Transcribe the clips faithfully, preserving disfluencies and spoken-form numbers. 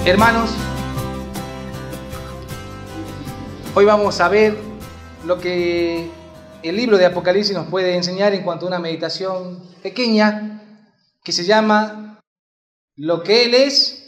Hermanos, hoy vamos a ver lo que el libro de Apocalipsis nos puede enseñar en cuanto a una meditación pequeña que se llama lo que Él es,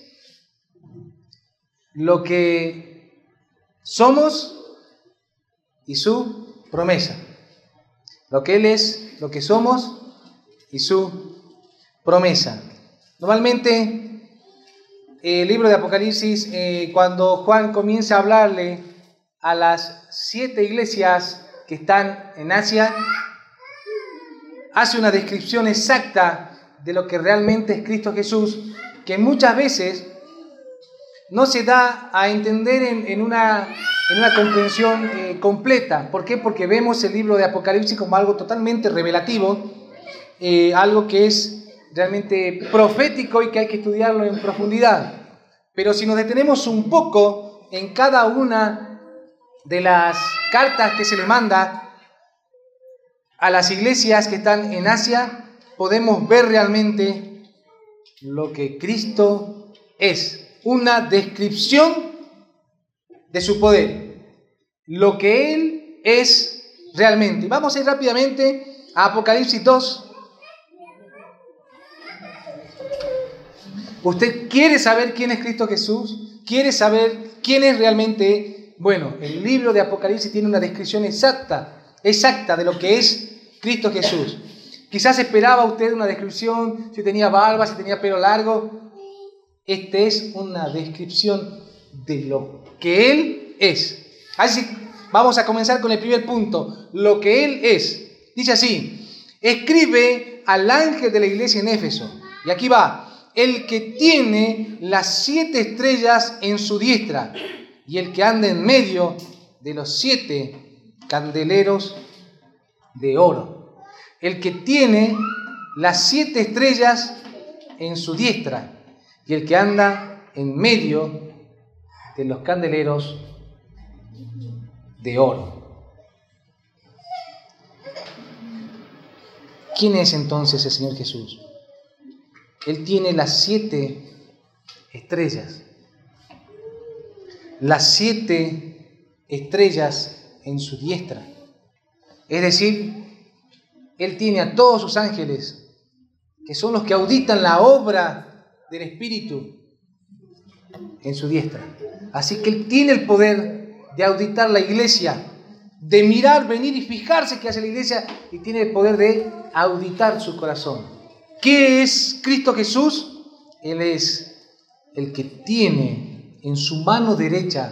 lo que somos y su promesa. Lo que Él es, lo que somos y su promesa. Normalmente el libro de Apocalipsis, eh, cuando Juan comienza a hablarle a las siete iglesias que están en Asia, hace una descripción exacta de lo que realmente es Cristo Jesús, que muchas veces no se da a entender en, en, una, en una comprensión eh, completa. ¿Por qué? Porque vemos el libro de Apocalipsis como algo totalmente revelativo, eh, algo que es realmente profético y que hay que estudiarlo en profundidad. Pero si nos detenemos un poco en cada una de las cartas que se le manda a las iglesias que están en Asia, podemos ver realmente lo que Cristo es. Una descripción de su poder. Lo que Él es realmente. Vamos a ir rápidamente a Apocalipsis dos. ¿Usted quiere saber quién es Cristo Jesús? ¿Quiere saber quién es realmente? Bueno, el libro de Apocalipsis tiene una descripción exacta, exacta de lo que es Cristo Jesús. Quizás esperaba usted una descripción, si tenía barba, si tenía pelo largo. Esta es una descripción de lo que Él es. Así vamos a comenzar con el primer punto, lo que Él es. Dice así: escribe al ángel de la iglesia en Éfeso. Y aquí va. El que tiene las siete estrellas en su diestra y el que anda en medio de los siete candeleros de oro. El que tiene las siete estrellas en su diestra y el que anda en medio de los candeleros de oro. ¿Quién es entonces el Señor Jesús? Él tiene las siete estrellas. Las siete estrellas en su diestra. Es decir, Él tiene a todos sus ángeles, que son los que auditan la obra del Espíritu, en su diestra. Así que Él tiene el poder de auditar la iglesia, de mirar, venir y fijarse qué hace la iglesia, y tiene el poder de auditar su corazón. ¿Qué es Cristo Jesús? Él es el que tiene en su mano derecha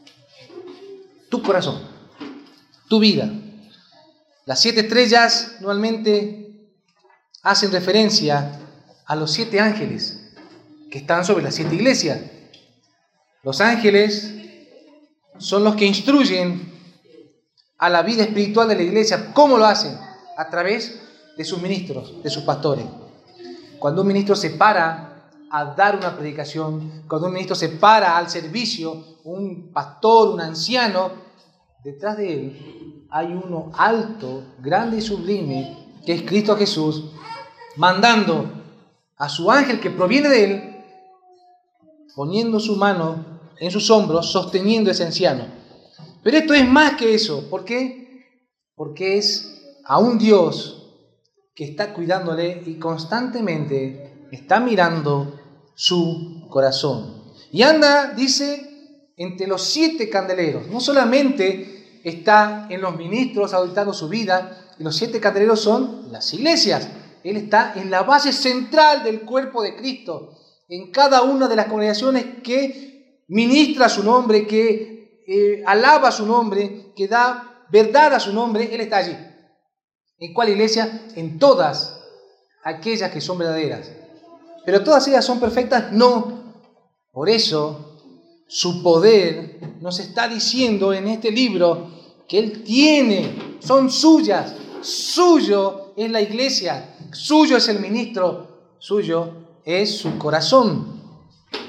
tu corazón, tu vida. Las siete estrellas normalmente hacen referencia a los siete ángeles que están sobre las siete iglesias. Los ángeles son los que instruyen a la vida espiritual de la iglesia. ¿Cómo lo hacen? A través de sus ministros, de sus pastores. Cuando un ministro se para a dar una predicación, cuando un ministro se para al servicio, un pastor, un anciano, detrás de él hay uno alto, grande y sublime, que es Cristo Jesús, mandando a su ángel que proviene de él, poniendo su mano en sus hombros, sosteniendo a ese anciano. Pero esto es más que eso. ¿Por qué? Porque es a un Dios que está cuidándole y constantemente está mirando su corazón. Y anda, dice, entre los siete candeleros. No solamente está en los ministros auditando su vida, y los siete candeleros son las iglesias. Él está en la base central del cuerpo de Cristo, en cada una de las congregaciones que ministra su nombre, que eh, alaba su nombre, que da verdad a su nombre. Él está allí. ¿En cuál iglesia? En todas aquellas que son verdaderas. ¿Pero todas ellas son perfectas? No. Por eso, su poder nos está diciendo en este libro que Él tiene, son suyas. Suyo es la iglesia, suyo es el ministro, suyo es su corazón.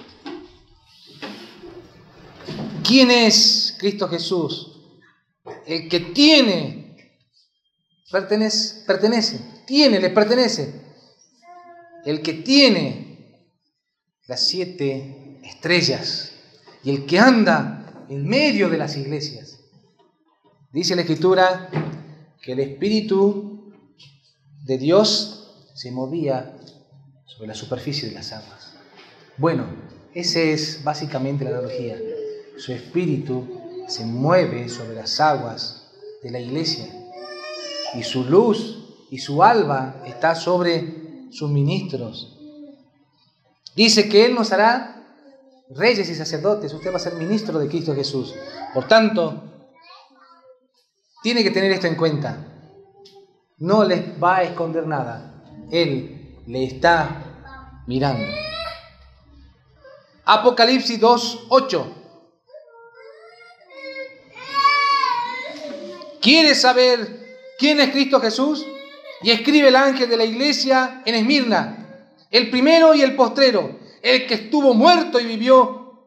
¿Quién es Cristo Jesús? El que tiene Pertenece, pertenece, tiene, le pertenece. El que tiene las siete estrellas y el que anda en medio de las iglesias. Dice la Escritura que el Espíritu de Dios se movía sobre la superficie de las aguas. Bueno, esa es básicamente la analogía. Su Espíritu se mueve sobre las aguas de la iglesia y su luz y su alba está sobre sus ministros. Dice que Él nos hará reyes y sacerdotes. Usted va a ser ministro de Cristo Jesús. Por tanto, tiene que tener esto en cuenta. No les va a esconder nada. Él le está mirando. Apocalipsis dos, ocho. ¿Quieres saber quién es Cristo Jesús? Y escribe el ángel de la iglesia en Esmirna, el primero y el postrero, el que estuvo muerto y vivió.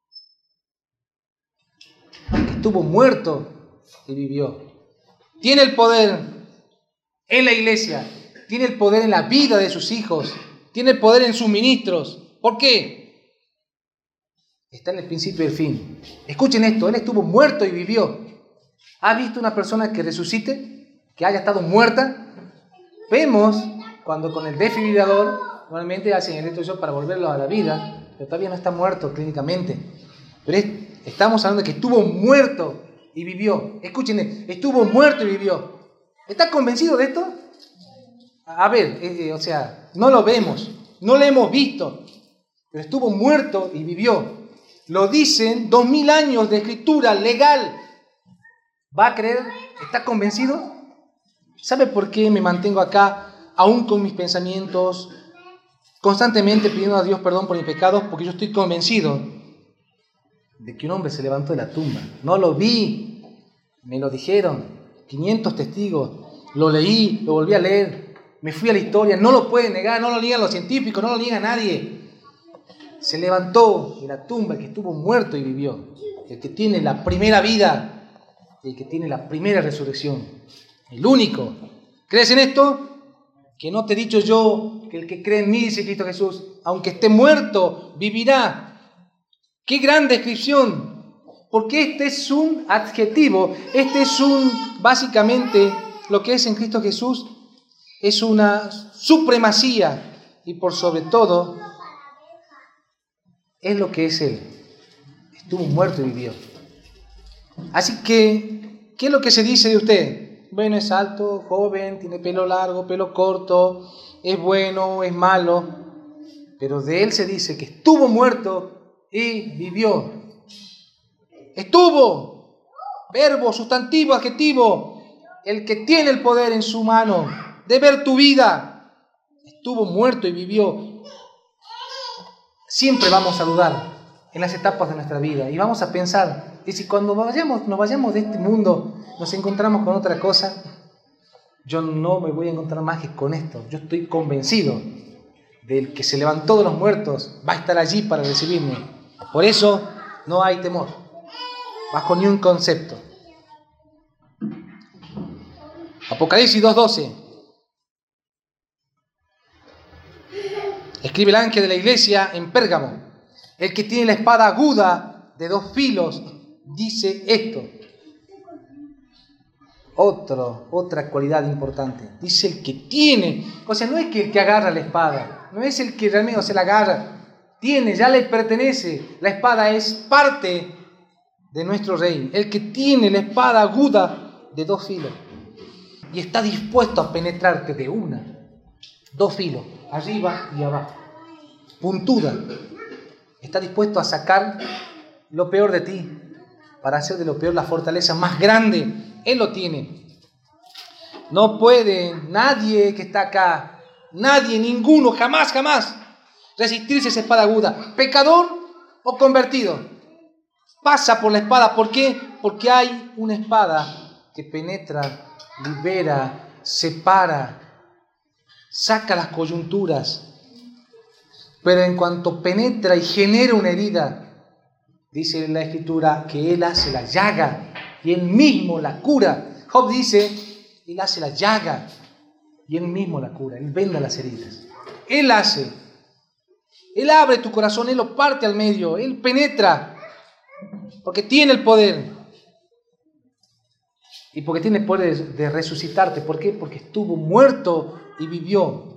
El que estuvo muerto y vivió. Tiene el poder en la iglesia, tiene el poder en la vida de sus hijos, tiene el poder en sus ministros. ¿Por qué? Está en el principio y el fin. Escuchen esto, Él estuvo muerto y vivió. ¿Ha visto una persona que resucite? ¿Que haya estado muerta? Vemos cuando con el desfibrilador normalmente hacen el electroshock para volverlo a la vida, pero todavía no está muerto clínicamente. Pero es, estamos hablando de que estuvo muerto y vivió. Escuchen, estuvo muerto y vivió. ¿Está convencido de esto? A ver, eh, eh, o sea, no lo vemos, no lo hemos visto, pero estuvo muerto y vivió. Lo dicen dos mil años de escritura legal. ¿Va a creer? ¿Está convencido? ¿Sabe por qué me mantengo acá, aún con mis pensamientos, constantemente pidiendo a Dios perdón por mis pecados? Porque yo estoy convencido de que un hombre se levantó de la tumba. No lo vi, me lo dijeron, quinientos testigos, lo leí, lo volví a leer, me fui a la historia, no lo pueden negar, no lo niegan los científicos, no lo niega nadie. Se levantó de la tumba el que estuvo muerto y vivió, el que tiene la primera vida, el que tiene la primera resurrección, el único. ¿Crees en esto? Que no te he dicho yo que el que cree en mí, dice Cristo Jesús, aunque esté muerto, vivirá. ¡Qué gran descripción! Porque este es un adjetivo, este es un, básicamente, lo que es en Cristo Jesús, es una supremacía y por sobre todo, es lo que es Él. Estuvo muerto y vivió. Así que, ¿qué es lo que se dice de usted? Bueno, es alto, joven, tiene pelo largo, pelo corto, es bueno, es malo, pero de Él se dice que estuvo muerto y vivió. Estuvo, verbo, sustantivo, adjetivo, el que tiene el poder en su mano de ver tu vida, estuvo muerto y vivió. Siempre vamos a dudar en las etapas de nuestra vida y vamos a pensar, y si cuando vayamos, nos vayamos de este mundo nos encontramos con otra cosa, yo no me voy a encontrar más que con esto. Yo estoy convencido del que se levantó de los muertos va a estar allí para recibirme. Por eso no hay temor, bajo ni un concepto. Apocalipsis dos doce. Escribe el ángel de la iglesia en Pérgamo, el que tiene la espada aguda de dos filos, dice esto. Otro, otra cualidad importante. Dice el que tiene. O sea, no es que el que agarra la espada. No es el que realmente se la agarra. Tiene, ya le pertenece. La espada es parte de nuestro rey. El que tiene la espada aguda de dos filos. Y está dispuesto a penetrarte de una. Dos filos, arriba y abajo. Puntuda. Está dispuesto a sacar lo peor de ti para hacer de lo peor la fortaleza más grande. Él lo tiene. No puede nadie que está acá, nadie, ninguno, jamás, jamás resistirse a esa espada aguda. Pecador o convertido, pasa por la espada. ¿Por qué? Porque hay una espada que penetra, libera, separa, saca las coyunturas. Pero en cuanto penetra y genera una herida, dice la Escritura que Él hace la llaga y Él mismo la cura. Job dice, Él hace la llaga y Él mismo la cura. Él venda las heridas. Él hace Él abre tu corazón, Él lo parte al medio, Él penetra, porque tiene el poder. Y porque tiene el poder de resucitarte. ¿Por qué? Porque estuvo muerto y vivió.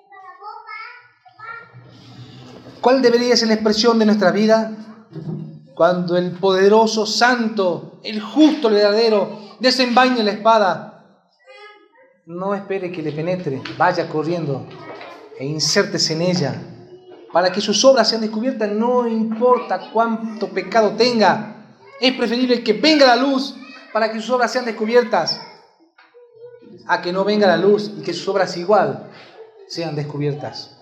¿Cuál debería ser la expresión de nuestra vida? Cuando el poderoso, santo, el justo, el verdadero, desenvaine la espada. No espere que le penetre, vaya corriendo e insértese en ella. Para que sus obras sean descubiertas, no importa cuánto pecado tenga. Es preferible que venga la luz para que sus obras sean descubiertas, a que no venga la luz y que sus obras igual sean descubiertas.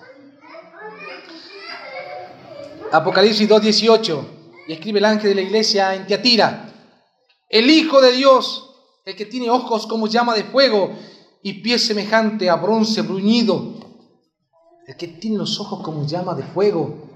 Apocalipsis dos dieciocho, y escribe el ángel de la iglesia en Tiatira: el Hijo de Dios, el que tiene ojos como llama de fuego y pies semejante a bronce bruñido. El que tiene los ojos como llama de fuego.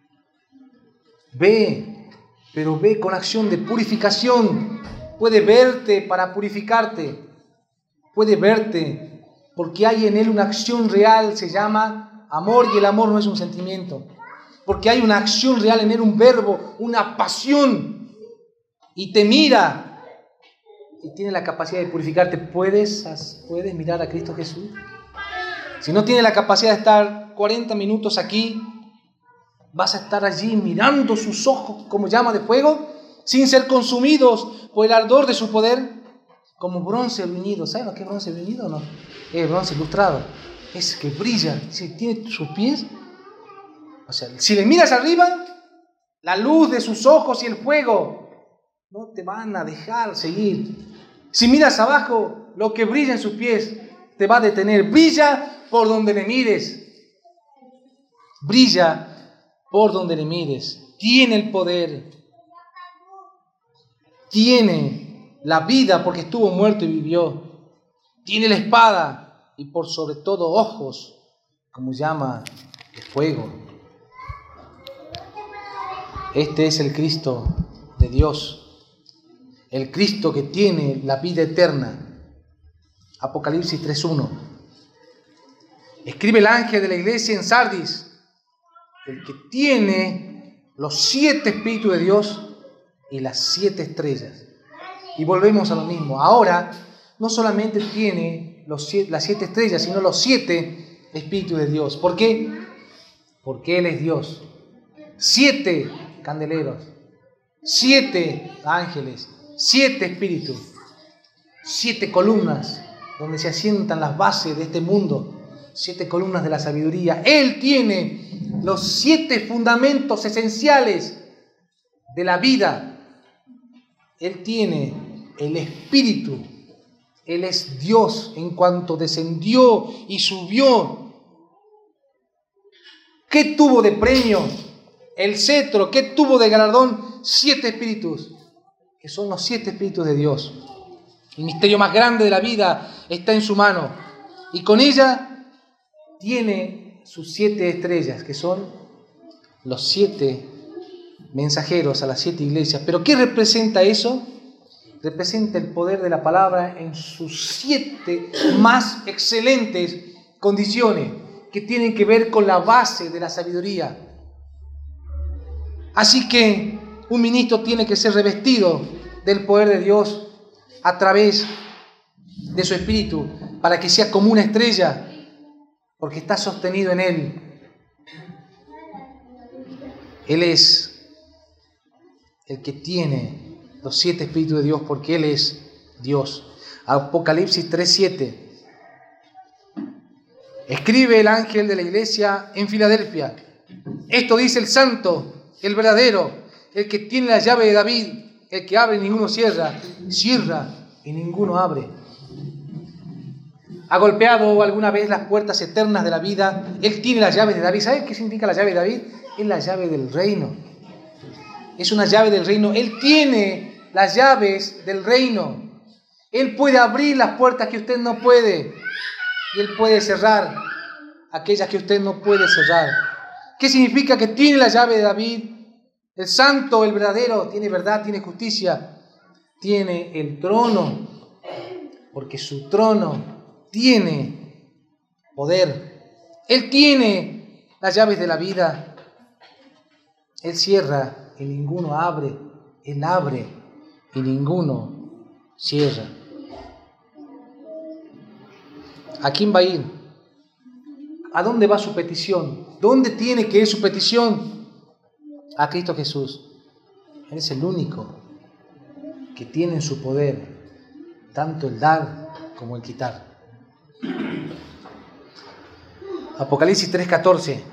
Ve, pero ve con acción de purificación. Puede verte para purificarte. Puede verte porque hay en él una acción real, se llama amor, y el amor no es un sentimiento. Porque hay una acción real en él, un verbo, una pasión. Y te mira y tiene la capacidad de purificarte. ¿Puedes, puedes mirar a Cristo Jesús? Si no tienes la capacidad de estar cuarenta minutos aquí, vas a estar allí mirando sus ojos como llama de fuego, sin ser consumidos por el ardor de su poder, como bronce bruñido. ¿Saben lo que es bronce bruñido o no? Es bronce lustrado. Es que brilla. Si tiene sus pies, o sea, si le miras arriba, la luz de sus ojos y el fuego no te van a dejar seguir. Si miras abajo, lo que brilla en sus pies te va a detener. Brilla por donde le mires. Brilla por donde le mires. Tiene el poder. Tiene la vida porque estuvo muerto y vivió. Tiene la espada y por sobre todo ojos como llama de fuego. Este es el Cristo de Dios, el Cristo que tiene la vida eterna. Apocalipsis tres uno. Escribe el ángel de la iglesia en Sardis: el que tiene los siete espíritus de Dios y las siete estrellas. Y volvemos a lo mismo. Ahora no solamente tiene los siete, las siete estrellas, sino los siete espíritus de Dios. ¿Por qué? Porque Él es Dios. Siete candeleros, siete ángeles, siete espíritus, siete columnas donde se asientan las bases de este mundo, siete columnas de la sabiduría. Él tiene los siete fundamentos esenciales de la vida. Él tiene el Espíritu. Él es Dios en cuanto descendió y subió. ¿Qué tuvo de premio? El cetro. ¿Qué tuvo de galardón? Siete espíritus, que son los siete espíritus de Dios. El misterio más grande de la vida está en su mano. Y con ella tiene sus siete estrellas, que son los siete mensajeros a las siete iglesias. ¿Pero qué representa eso? Representa el poder de la palabra en sus siete más excelentes condiciones, que tienen que ver con la base de la sabiduría. Así que un ministro tiene que ser revestido del poder de Dios a través de su espíritu, para que sea como una estrella, porque está sostenido en Él. Él es el que tiene los siete espíritus de Dios, porque Él es Dios. Apocalipsis tres siete. Escribe el ángel de la iglesia en Filadelfia: esto dice el santo, el verdadero, el que tiene la llave de David, el que abre y ninguno cierra, cierra y ninguno abre. ¿Ha golpeado alguna vez las puertas eternas de la vida? Él tiene las llaves de David. ¿Sabe qué significa la llave de David? Es la llave del reino. Es una llave del reino. Él tiene las llaves del reino. Él puede abrir las puertas que usted no puede. Y Él puede cerrar aquellas que usted no puede cerrar. ¿Qué significa que tiene la llave de David? El santo, el verdadero, tiene verdad, tiene justicia. Tiene el trono, porque su trono tiene poder. Él tiene las llaves de la vida. Él cierra y ninguno abre. Él abre y ninguno cierra. ¿A quién va a ir? ¿A dónde va su petición? ¿Dónde tiene que ir su petición? A Cristo Jesús. Él es el único que tiene en su poder tanto el dar como el quitar. Apocalipsis tres catorce.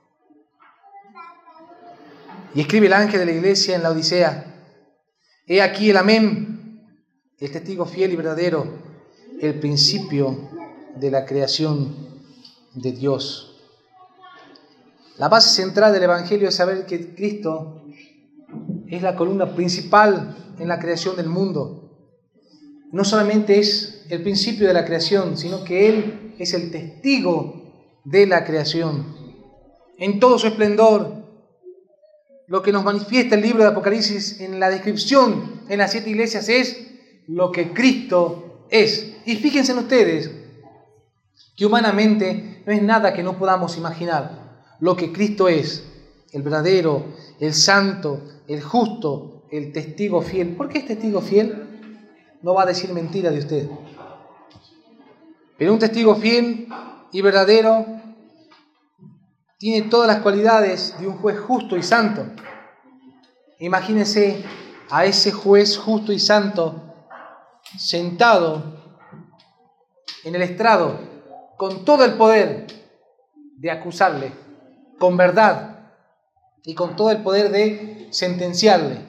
Y escribe el ángel de la iglesia en la Odisea: he aquí el amén, el testigo fiel y verdadero, el principio de la creación de Dios. La base central del Evangelio es saber que Cristo es la columna principal en la creación del mundo. No solamente es el principio de la creación, sino que Él es el testigo de la creación. En todo su esplendor, lo que nos manifiesta el libro de Apocalipsis en la descripción en las siete iglesias es lo que Cristo es. Y fíjense en ustedes que humanamente no es nada que no podamos imaginar. Lo que Cristo es, el verdadero, el santo, el justo, el testigo fiel. ¿Por qué es testigo fiel? No va a decir mentira de usted. Pero un testigo fiel y verdadero tiene todas las cualidades de un juez justo y santo. Imagínense a ese juez justo y santo sentado en el estrado con todo el poder de acusarle, con verdad y con todo el poder de sentenciarle.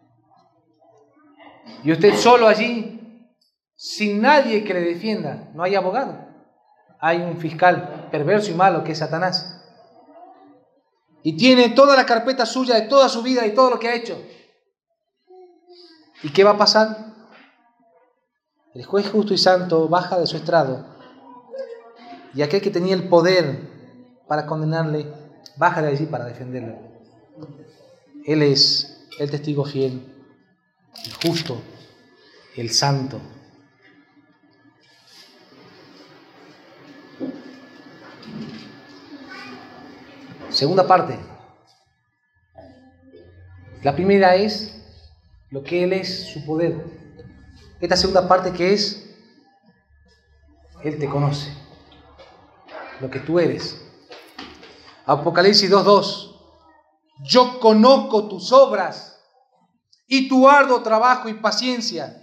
Y usted solo allí, sin nadie que le defienda. No hay abogado. Hay un fiscal perverso y malo que es Satanás. Y tiene toda la carpeta suya de toda su vida y todo lo que ha hecho. ¿Y qué va a pasar? El juez justo y santo baja de su estrado. Y aquel que tenía el poder para condenarle, baja de allí para defenderle. Él es el testigo fiel, el justo, el santo. Segunda parte. La primera es lo que Él es, su poder. Esta segunda parte que es, Él te conoce, lo que tú eres. Apocalipsis dos dos. Yo conozco tus obras y tu arduo trabajo y paciencia,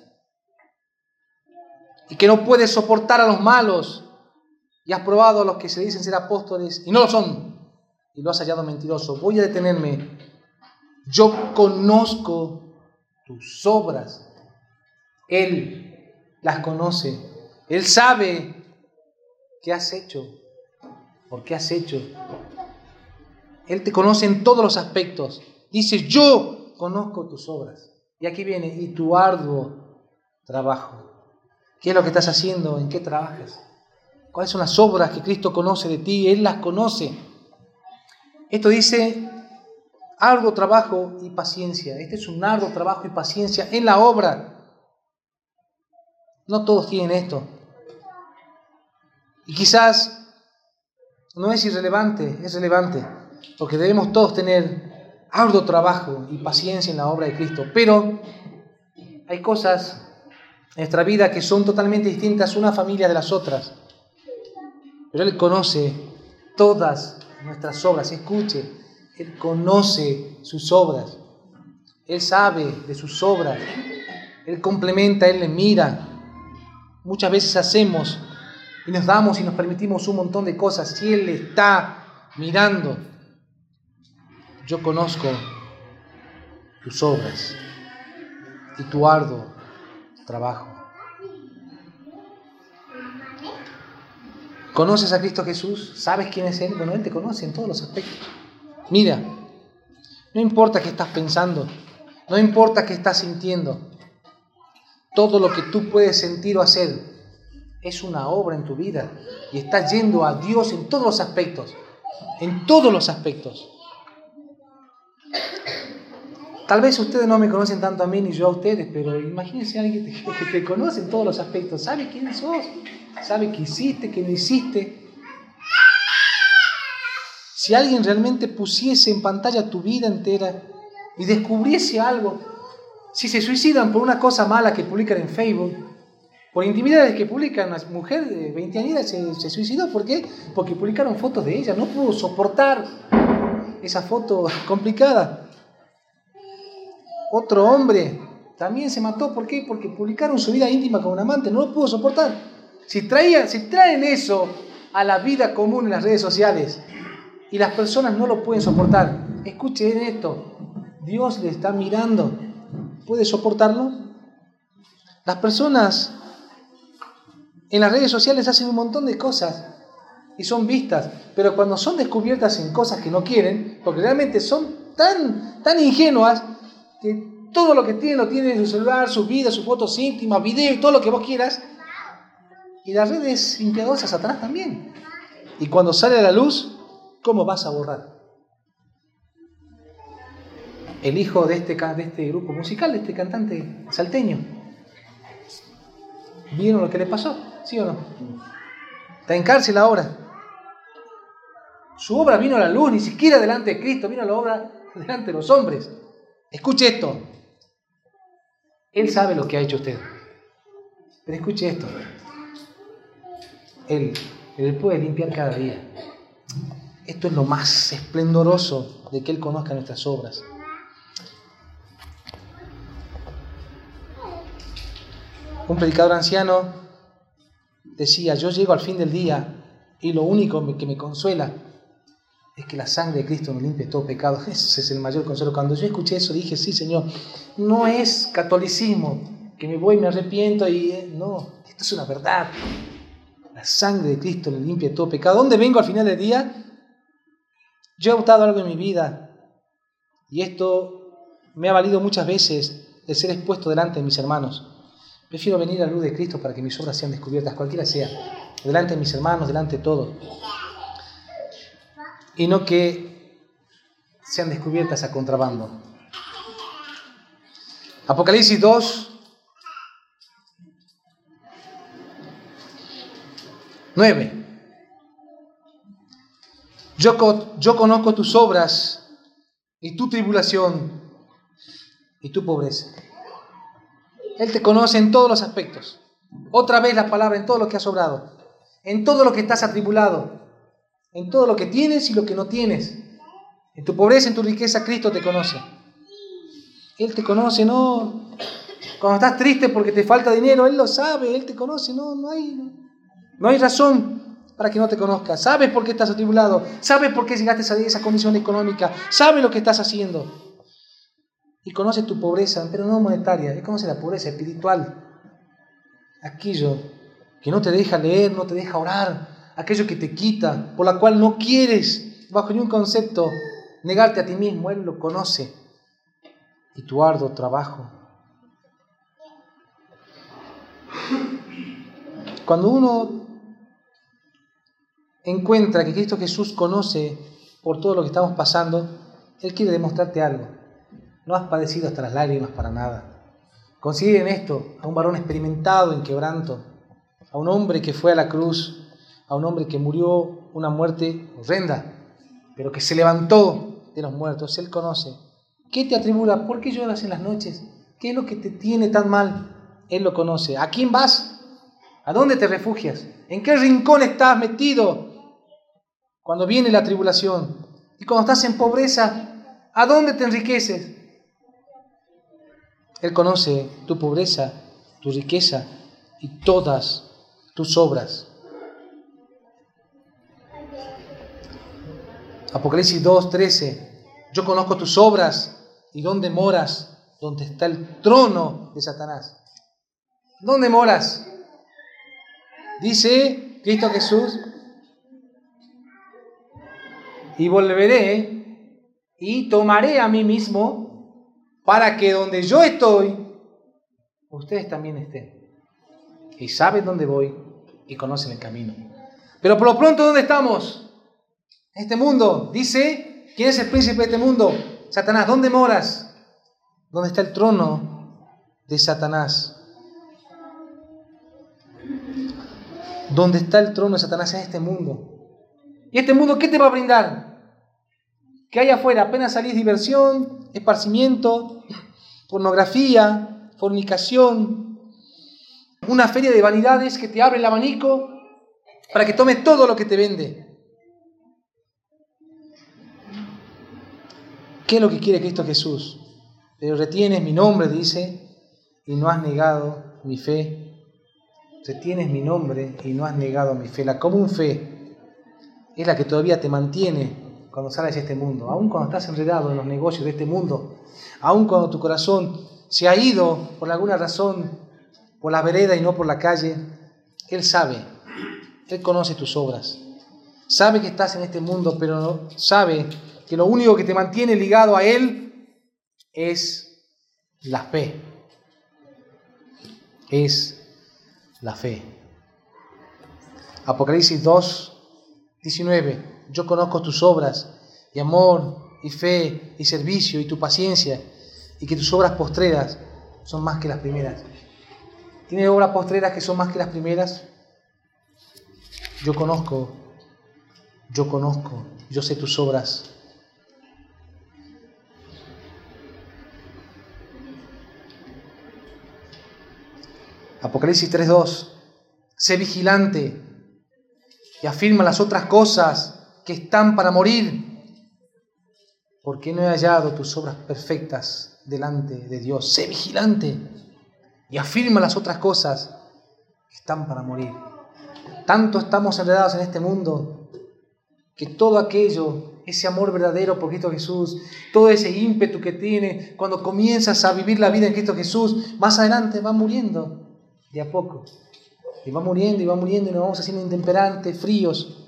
y que no puedes soportar a los malos, y has probado a los que se dicen ser apóstoles y no lo son, y lo has hallado mentiroso. Voy a detenerme. Yo conozco tus obras. Él las conoce. Él sabe qué has hecho, por qué has hecho. Él te conoce en todos los aspectos. Dice, yo conozco tus obras. Y aquí viene, y tu arduo trabajo. ¿Qué es lo que estás haciendo? ¿En qué trabajas? ¿Cuáles son las obras que Cristo conoce de ti? Él las conoce. Esto dice arduo trabajo y paciencia. Este es un arduo trabajo y paciencia en la obra. No todos tienen esto. Y quizás no es irrelevante, es relevante, porque debemos todos tener arduo trabajo y paciencia en la obra de Cristo. Pero hay cosas en nuestra vida que son totalmente distintas una familia de las otras. Pero Él conoce todas nuestras obras. Escuche, Él conoce sus obras. Él sabe de sus obras. Él complementa, Él le mira. Muchas veces hacemos y nos damos y nos permitimos un montón de cosas y Él está mirando. Yo conozco tus obras y tu arduo trabajo. ¿Conoces a Cristo Jesús? ¿Sabes quién es Él? Bueno, Él te conoce en todos los aspectos. Mira, no importa qué estás pensando, no importa qué estás sintiendo, todo lo que tú puedes sentir o hacer es una obra en tu vida y estás yendo a Dios en todos los aspectos, en todos los aspectos. Tal vez ustedes no me conocen tanto a mí ni yo a ustedes, pero imagínense a alguien que te, que te conoce en todos los aspectos, sabe quién sos, sabe qué hiciste, qué no hiciste. Si alguien realmente pusiese en pantalla tu vida entera y descubriese algo, si se suicidan por una cosa mala que publican en Facebook, por intimidades que publican, una mujer de veinte años se, se suicidó. ¿Por qué? Porque publicaron fotos de ella, no pudo soportar esa foto complicada. Otro hombre también se mató. ¿Por qué? Porque publicaron su vida íntima con un amante, no lo pudo soportar. Si, traía, si traen eso a la vida común en las redes sociales y las personas no lo pueden soportar, escuchen esto, Dios le está mirando. ¿Puede soportarlo? Las personas en las redes sociales hacen un montón de cosas y son vistas, pero cuando son descubiertas en cosas que no quieren, porque realmente son tan, tan ingenuas que todo lo que tienen lo tienen en su celular, sus vidas, sus fotos íntimas, videos, todo lo que vos quieras, y las redes impiadosas, Satanás también. Y cuando sale a la luz, ¿cómo vas a borrar? El hijo de este, de este grupo musical, de este cantante salteño, ¿vieron lo que le pasó? ¿Sí o no? Está en cárcel ahora. Su obra vino a la luz, ni siquiera delante de Cristo, vino a la obra delante de los hombres. Escuche esto. Él sabe lo que ha hecho usted. Pero escuche esto. Él, él puede limpiar cada día. Esto es lo más esplendoroso de que Él conozca nuestras obras. Un predicador anciano decía: yo llego al fin del día y lo único que me consuela es que la sangre de Cristo nos limpie todo pecado. Ese es el mayor consuelo. Cuando yo escuché eso dije: sí, Señor, no es catolicismo, que me voy, me arrepiento y... Eh, no, esto es una verdad. La sangre de Cristo nos limpia todo pecado. ¿Dónde vengo al final del día? Yo he optado algo en mi vida y esto me ha valido muchas veces de ser expuesto delante de mis hermanos. Prefiero venir a la luz de Cristo para que mis obras sean descubiertas, cualquiera sea, delante de mis hermanos, delante de todos, y no que sean descubiertas a contrabando. Apocalipsis dos, nueve. Yo, yo conozco tus obras y tu tribulación y tu pobreza. Él te conoce en todos los aspectos. Otra vez la palabra, en todo lo que has obrado, en todo lo que estás atribulado, en todo lo que tienes y lo que no tienes. En tu pobreza, en tu riqueza, Cristo te conoce. Él te conoce, no. Cuando estás triste porque te falta dinero, Él lo sabe, Él te conoce. No, no hay, no hay razón para que no te conozca. Sabes por qué estás atribulado, sabes por qué llegaste a esa condición económica, sabes lo que estás haciendo. Y conoce tu pobreza, pero no monetaria, Él conoce la pobreza espiritual. Aquello que no te deja leer, no te deja orar, aquello que te quita, por la cual no quieres, bajo ningún concepto, negarte a ti mismo. Él lo conoce. Y tu arduo trabajo. Cuando uno encuentra que Cristo Jesús conoce por todo lo que estamos pasando, Él quiere demostrarte algo. No has padecido hasta las lágrimas para nada. Consideren esto: a un varón experimentado en quebranto, a un hombre que fue a la cruz, a un hombre que murió una muerte horrenda, pero que se levantó de los muertos. Él conoce. ¿Qué te atribula? ¿Por qué lloras en las noches? ¿Qué es lo que te tiene tan mal? Él lo conoce. ¿A quién vas? ¿A dónde te refugias? ¿En qué rincón estás metido cuando viene la tribulación? Y cuando estás en pobreza, ¿a dónde te enriqueces? Él conoce tu pobreza, tu riqueza y todas tus obras. Apocalipsis dos, trece. Yo conozco tus obras y dónde moras, donde está el trono de Satanás. ¿Dónde moras? Dice Cristo Jesús: y volveré y tomaré a mí mismo, para que donde yo estoy, ustedes también estén. Y saben dónde voy y conocen el camino. Pero por lo pronto, ¿dónde estamos? En este mundo. Dice, ¿quién es el príncipe de este mundo? Satanás. ¿Dónde moras? ¿Dónde está el trono de Satanás? ¿Dónde está el trono de Satanás? En este mundo. ¿Y este mundo qué te va a brindar? que hay afuera apenas salís diversión, esparcimiento, pornografía, fornicación, una feria de vanidades que te abre el abanico para que tomes todo lo que te vende. ¿Qué es lo que quiere Cristo Jesús? Pero retienes mi nombre, dice, y no has negado mi fe. Retienes mi nombre y no has negado mi fe. La común fe es la que todavía te mantiene cuando sales de este mundo, aun cuando estás enredado en los negocios de este mundo, aun cuando tu corazón se ha ido por alguna razón por la vereda y no por la calle. Él sabe, Él conoce tus obras, sabe que estás en este mundo, pero sabe que lo único que te mantiene ligado a Él es la fe. Es la fe. Apocalipsis dos, diecinueve. Yo conozco tus obras, y amor, y fe, y servicio, y tu paciencia, y que tus obras postreras son más que las primeras. ¿Tienes obras postreras que son más que las primeras? Yo conozco, yo conozco, yo sé tus obras. Apocalipsis tres dos. Sé vigilante y afirma las otras cosas que están para morir, porque no he hallado tus obras perfectas delante de Dios. Sé vigilante y afirma las otras cosas que están para morir. Tanto estamos enredados en este mundo que todo aquello, ese amor verdadero por Cristo Jesús, todo ese ímpetu que tiene cuando comienzas a vivir la vida en Cristo Jesús, más adelante va muriendo de a poco. Y va muriendo y va muriendo y nos vamos haciendo intemperantes, fríos.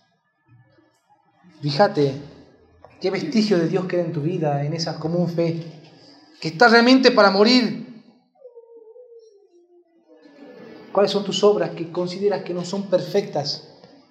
Fíjate qué vestigio de Dios queda en tu vida, en esa común fe, que está realmente para morir. ¿Cuáles son tus obras que consideras que no son perfectas?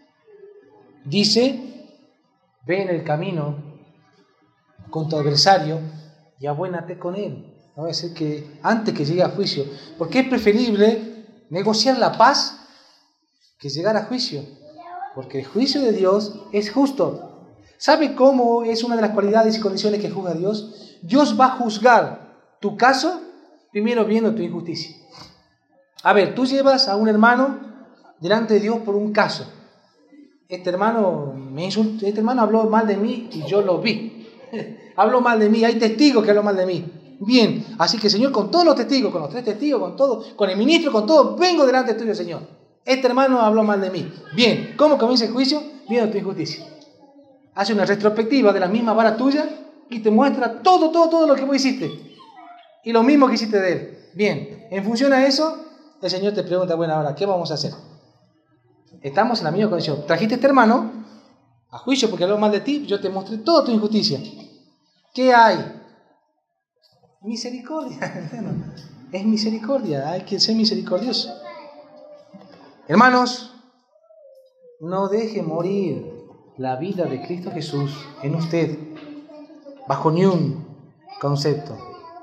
Dice, ve en el camino con tu adversario y abuénate con él. No va a decir que antes que llegue a juicio, porque es preferible negociar la paz que llegar a juicio, porque el juicio de Dios es justo. ¿Sabe cómo es una de las cualidades y condiciones que juzga Dios? Dios va a juzgar tu caso primero viendo tu injusticia. A ver, tú llevas a un hermano delante de Dios por un caso. Este hermano me insultó, este hermano habló mal de mí y yo lo vi. Habló mal de mí, hay testigos que habló mal de mí. Bien, así que Señor, con todos los testigos, con los tres testigos, con todo, con el ministro, con todo, vengo delante tuyo, Señor. Este hermano habló mal de mí. Bien, ¿cómo comienza el juicio? Viendo tu injusticia. Hace una retrospectiva de la misma vara tuya y te muestra todo, todo, todo lo que vos hiciste. Y lo mismo que hiciste de él. Bien, en función a eso, el Señor te pregunta, bueno, ahora, ¿qué vamos a hacer? Estamos en la misma condición. Trajiste a este hermano a juicio porque habló mal de ti, yo te mostré toda tu injusticia. ¿Qué hay? Misericordia. Es misericordia, hay que ser misericordioso. Hermanos, no deje morir la vida de Cristo Jesús en usted bajo ni un concepto.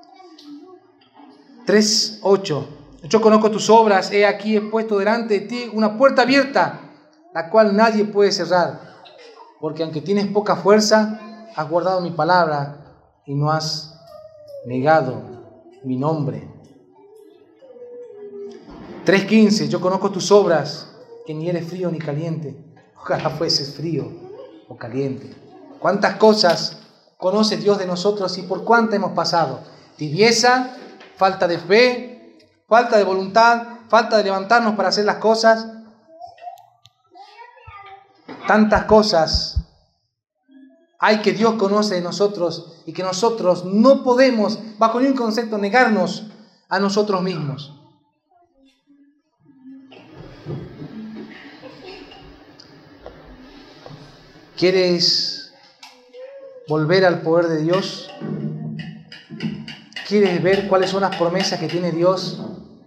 tres ocho. Yo conozco tus obras, he aquí he puesto delante de ti una puerta abierta, la cual nadie puede cerrar, porque aunque tienes poca fuerza, has guardado mi palabra y no has negado mi nombre. tres quince. Yo conozco tus obras, que ni eres frío ni caliente. Ojalá fueses frío o caliente. ¿Cuántas cosas conoce Dios de nosotros y por cuántas hemos pasado? Tibieza, falta de fe, falta de voluntad, falta de levantarnos para hacer las cosas. Tantas cosas hay que Dios conoce de nosotros y que nosotros no podemos, bajo ningún concepto, negarnos a nosotros mismos. ¿Quieres volver al poder de Dios? ¿Quieres ver cuáles son las promesas que tiene Dios?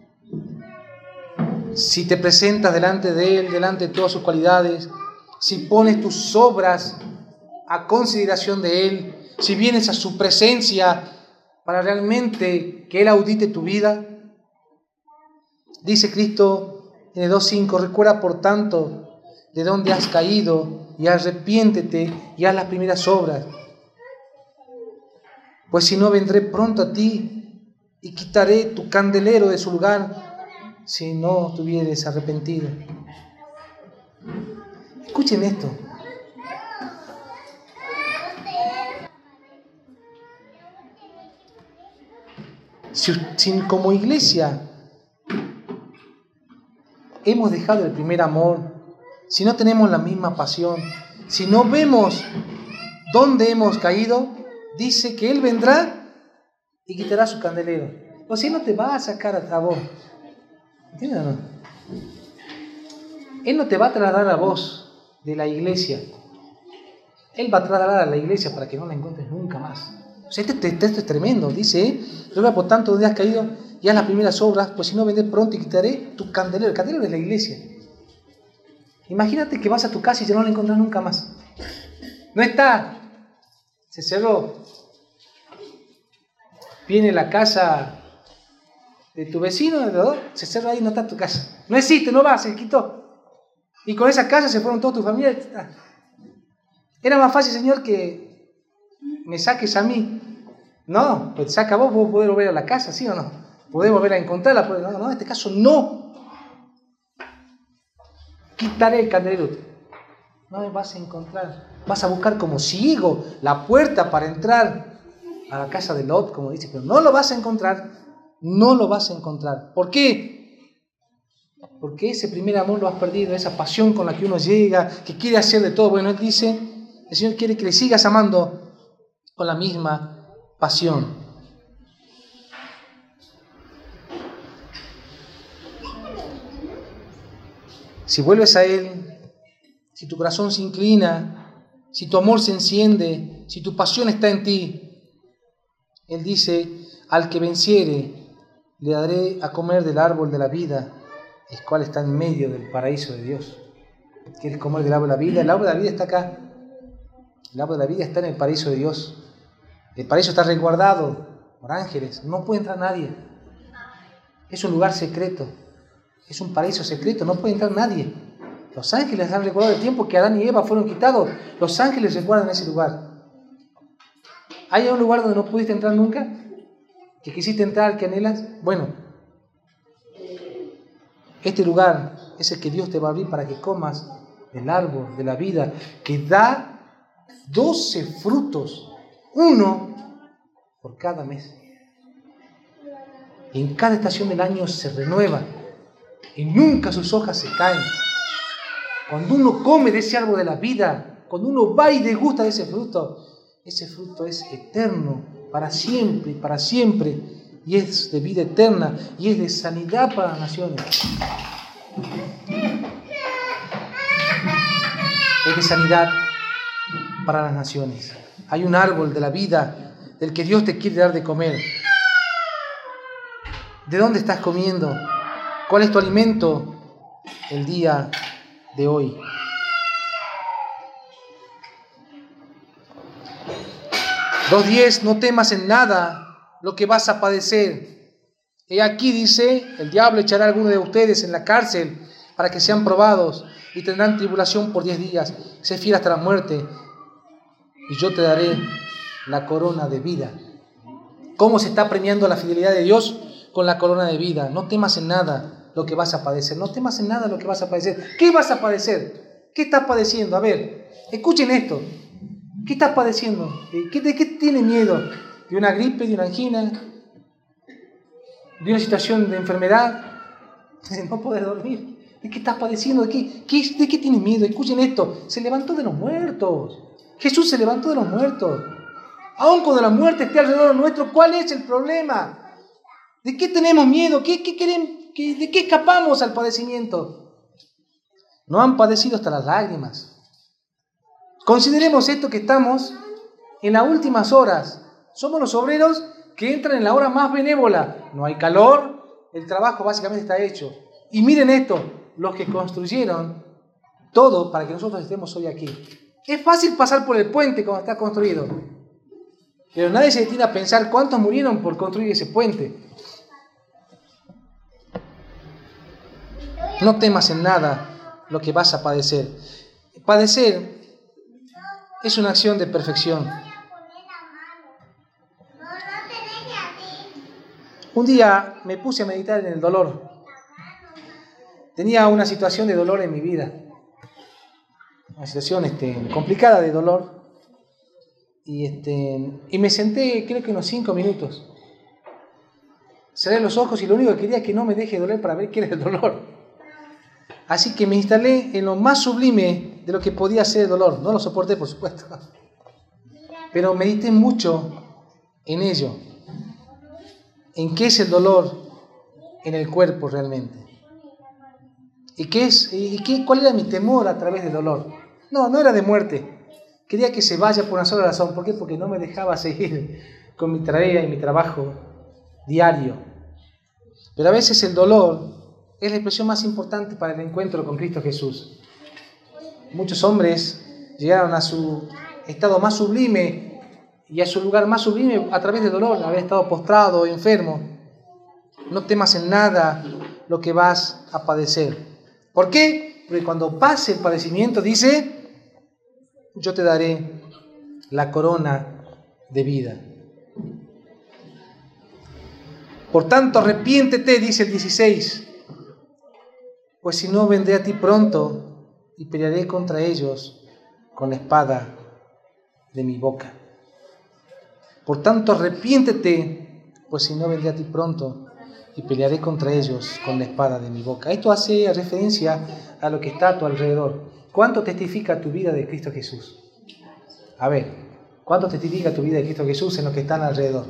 Si te presentas delante de Él, delante de todas sus cualidades, si pones tus obras a consideración de Él, si vienes a su presencia para realmente que Él audite tu vida. Dice Cristo en el dos cinco, recuerda por tanto de dónde has caído y arrepiéntete y haz las primeras obras. Pues si no, vendré pronto a ti y quitaré tu candelero de su lugar si no te hubieres arrepentido. Escuchen esto. Si, si como iglesia hemos dejado el primer amor, si no tenemos la misma pasión, si no vemos dónde hemos caído, dice que Él vendrá y quitará su candelero. O sea, Él no te va a sacar a vos. ¿Entiendes o no? Él no te va a trasladar a vos de la iglesia. Él va a trasladar a la iglesia para que no la encuentres nunca más. O sea, este texto es tremendo. Dice, ¿eh? Ruega por tanto donde has caído y haz las primeras obras, pues si no, vendré pronto y quitaré tu candelero. El candelero es la iglesia. Imagínate que vas a tu casa y ya no la encontrás nunca más. No está. Se cerró. Viene la casa de tu vecino, de los dos, se cerró ahí, no está tu casa. No existe, no va, se quitó. Y con esa casa se fueron toda tu familia. Era más fácil, Señor, que me saques a mí. No, pues saca vos, vos podés volver a la casa, ¿sí o no? Podés volver a encontrarla. No, no, en este caso no. Quitaré el candelero. No me vas a encontrar. Vas a buscar como ciego la puerta para entrar a la casa de Lot, como dice, pero no lo vas a encontrar. No lo vas a encontrar. ¿Por qué? Porque ese primer amor lo has perdido, esa pasión con la que uno llega, que quiere hacer de todo. Bueno, Él dice, el Señor quiere que le sigas amando con la misma pasión. Si vuelves a Él, si tu corazón se inclina, si tu amor se enciende, si tu pasión está en ti, Él dice, al que venciere, le daré a comer del árbol de la vida, el cual está en medio del paraíso de Dios. ¿Quieres comer del árbol de la vida? El árbol de la vida está acá. El árbol de la vida está en el paraíso de Dios. El paraíso está resguardado por ángeles. No puede entrar nadie. Es un lugar secreto. Es un paraíso secreto. No puede entrar nadie. Los ángeles han recordado el tiempo que Adán y Eva fueron quitados. Los ángeles resguardan ese lugar. ¿Hay un lugar donde no pudiste entrar nunca? ¿Que quisiste entrar, que anhelas? Bueno, este lugar es el que Dios te va a abrir para que comas el árbol de la vida, que da doce frutos, uno por cada mes. Y en cada estación del año se renueva y nunca sus hojas se caen. Cuando uno come de ese árbol de la vida, cuando uno va y degusta de ese fruto, ese fruto es eterno, para siempre, para siempre. Y es de vida eterna, y es de sanidad para las naciones. Es de sanidad para las naciones. Hay un árbol de la vida del que Dios te quiere dar de comer. ¿De dónde estás comiendo? ¿Cuál es tu alimento el día de hoy? dos diez, no temas en nada lo que vas a padecer. Y aquí dice, el diablo echará a algunos de ustedes en la cárcel para que sean probados y tendrán tribulación por diez días. Sé fiel hasta la muerte y yo te daré la corona de vida. ¿Cómo se está premiando la fidelidad de Dios? Con la corona de vida. No temas en nada lo que vas a padecer. No temas en nada lo que vas a padecer. ¿Qué vas a padecer? ¿Qué estás padeciendo? A ver, escuchen esto. ¿Qué estás padeciendo? ¿De qué tienes miedo? ¿De una gripe, de una angina? ¿De una situación de enfermedad? ¿De no poder dormir? ¿De qué estás padeciendo? ¿De qué, qué, ¿De qué tienes miedo? Escuchen esto. Se levantó de los muertos. Jesús se levantó de los muertos. Aun cuando la muerte esté alrededor nuestro, ¿cuál es el problema? ¿De qué tenemos miedo? ¿Qué, qué queremos, qué, ¿De qué escapamos al padecimiento? No han padecido hasta las lágrimas. Consideremos esto, que estamos en las últimas horas. Somos los obreros que entran en la hora más benévola. No hay calor, el trabajo básicamente está hecho. Y miren esto, los que construyeron todo para que nosotros estemos hoy aquí. Es fácil pasar por el puente cuando está construido, pero nadie se detiene a pensar cuántos murieron por construir ese puente. No temas en nada lo que vas a padecer. Padecer es una acción de perfección. Un día me puse a meditar en el dolor. Tenía una situación de dolor en mi vida. Una situación este, complicada de dolor. Y, este, y me senté, creo que unos cinco minutos. Cerré los ojos y lo único que quería es que no me deje doler para ver qué era el dolor. Así que me instalé en lo más sublime de lo que podía ser el dolor. No lo soporté, por supuesto. Pero medité mucho en ello. En qué es el dolor en el cuerpo realmente. ¿Y qué es, y qué, cuál era mi temor a través del dolor? No, no era de muerte. Quería que se vaya por una sola razón. ¿Por qué? Porque no me dejaba seguir con mi tarea y mi trabajo diario. Pero a veces el dolor es la expresión más importante para el encuentro con Cristo Jesús. Muchos hombres llegaron a su estado más sublime y a su lugar más sublime a través del dolor, haber estado postrado o enfermo. No temas en nada lo que vas a padecer. ¿Por qué? Porque cuando pase el padecimiento, dice, yo te daré la corona de vida. Por tanto, arrepiéntete, dice el dieciséis, pues si no, vendré a ti pronto y pelearé contra ellos con la espada de mi boca. Por tanto, arrepiéntete, pues si no, vendré a ti pronto y pelearé contra ellos con la espada de mi boca. Esto hace referencia a lo que está a tu alrededor. ¿Cuánto testifica tu vida de Cristo Jesús? A ver, ¿cuánto testifica tu vida de Cristo Jesús en lo que están alrededor?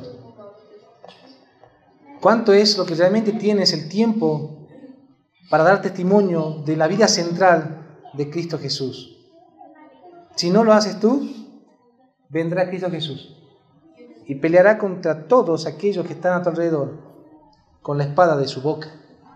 ¿Cuánto es lo que realmente tienes el tiempo para dar testimonio de la vida central de Cristo Jesús? Si no lo haces tú, vendrá Cristo Jesús y peleará contra todos aquellos que están a tu alrededor con la espada de su boca.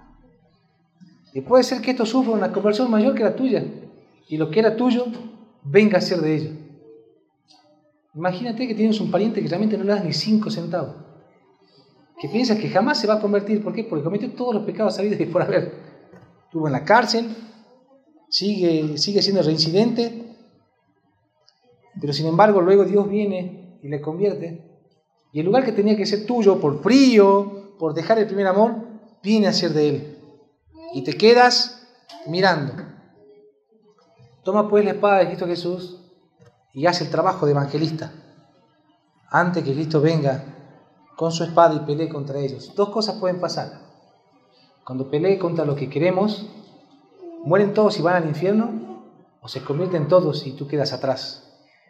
Y puede ser que esto sufra una conversión mayor que la tuya y lo que era tuyo venga a ser de ellos. Imagínate que tienes un pariente que realmente no le das ni cinco centavos, que piensas que jamás se va a convertir. ¿Por qué? Porque cometió todos los pecados sabidos y por haber. Estuvo en la cárcel, sigue, sigue siendo reincidente, pero sin embargo luego Dios viene y le convierte. Y el lugar que tenía que ser tuyo por frío, por dejar el primer amor, viene a ser de Él. Y te quedas mirando. Toma pues la espada de Cristo Jesús y haz el trabajo de evangelista antes que Cristo venga con su espada y pelee contra ellos. Dos cosas pueden pasar. Cuando pelee contra lo que queremos, mueren todos y van al infierno, o se convierten todos y tú quedas atrás.